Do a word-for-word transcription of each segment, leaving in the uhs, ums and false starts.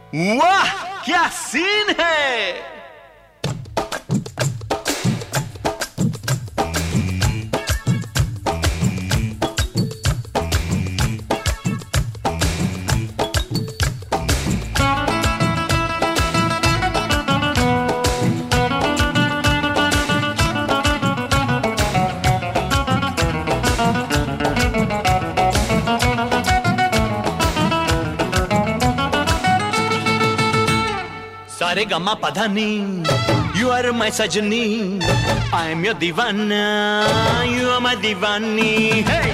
वाह क्या सीन है। सारे गमा पधानी, you are my sajni, I am your दीवाना, you are my Deewani. hey!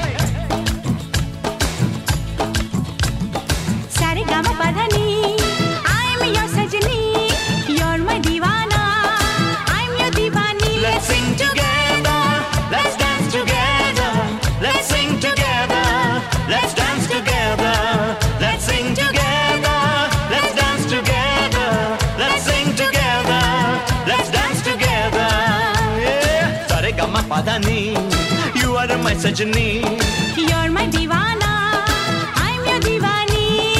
सारे गमा पधानी, I am your sajni, you are my दीवाना, I am your Deewani. Let's sing together, let's dance together, let's sing together, let's dance together, let's sing together, let's dance together, let's sing together, let's dance together। yeah! सारे गमा पधानी, you are my sajni, you are my दीवाना, I am your दीवानी।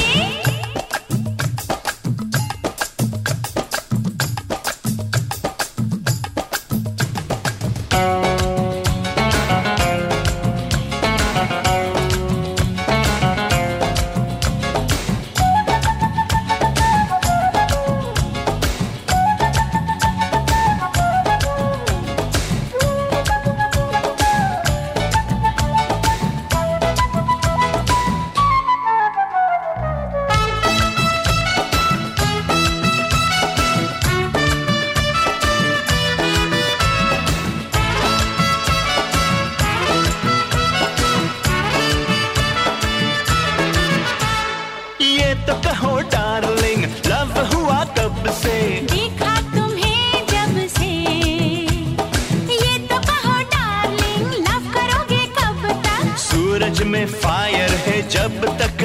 तो कहो darling, love हुआ कब से? देखा तुम्हें जब से। ये तो कहो डार्लिंग, लव करोगे कब तक? सूरज में फायर है जब तक।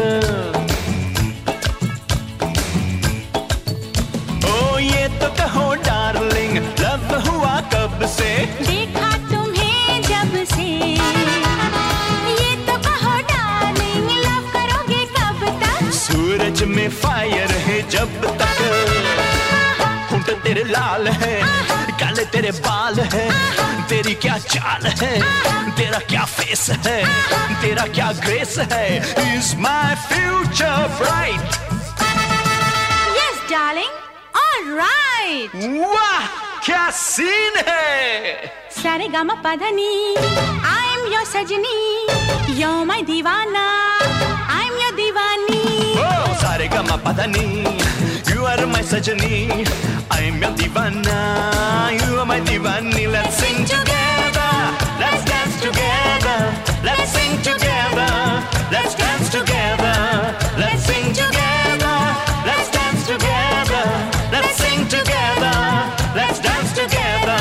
ओ ये तो कहो डार्लिंग, लव हुआ कब से? देखा तुम्हें जब से। ये तो कहो डार्लिंग, लव करोगे कब तक? सूरज में फायर है जब तक। होंठ तेरे लाल है, काले तेरे बाल है, तेरी क्या चाल है, तेरा क्या फेस है, तेरा क्या ग्रेस है। Is my future bright? Yes darling, all right। वाह क्या सीन है। सारे गामा पधानी, I am your सजनी, you're my दीवाना, I am your Deewani. Oh, सारे गमा पधानी, you are my sajni, I am your दीवाना, you are my Deewani. Let's sing together, let's dance together, let's sing together, let's dance together, let's sing together, let's dance together, let's sing together, let's dance together।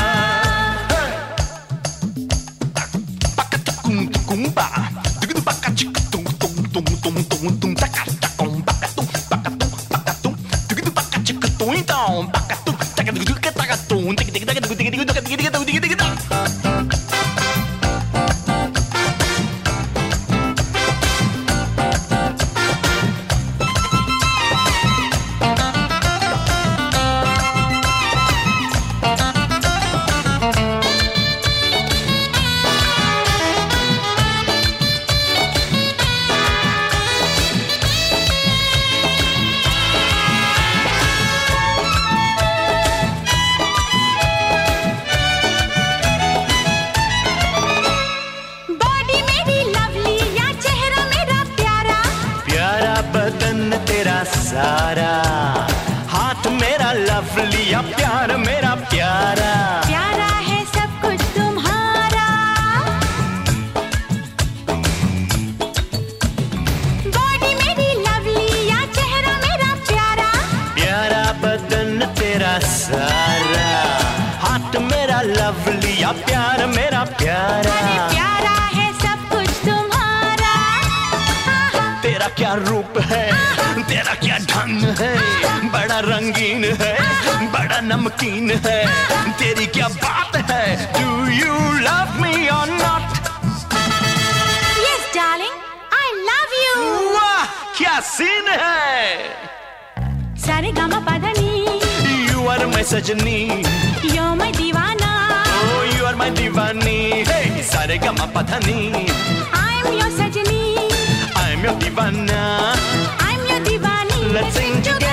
सारा हाथ मेरा lovely या प्यार मेरा प्यारा। प्यारा है सब कुछ तुम्हारा। बॉडी मेरी लवली या चेहरा मेरा प्यारा। प्यारा बदन तेरा सारा, हाथ मेरा लवली या प्यार मेरा प्यारा। प्यारा है सब कुछ तुम्हारा। तेरा क्या रूप है, तेरा क्या ढंग है, बड़ा रंगीन है, बड़ा नमकीन है, तेरी क्या बात है। Do you love me or not? Yes darling, I love you। वाह क्या सीन है। सारे गामा पाधनी. You are my sajni. You're my divana. Oh, you are my divani. Hey, sare gama padhani. I'm your sajni. I'm your divana. I'm your divani. Let's sing together.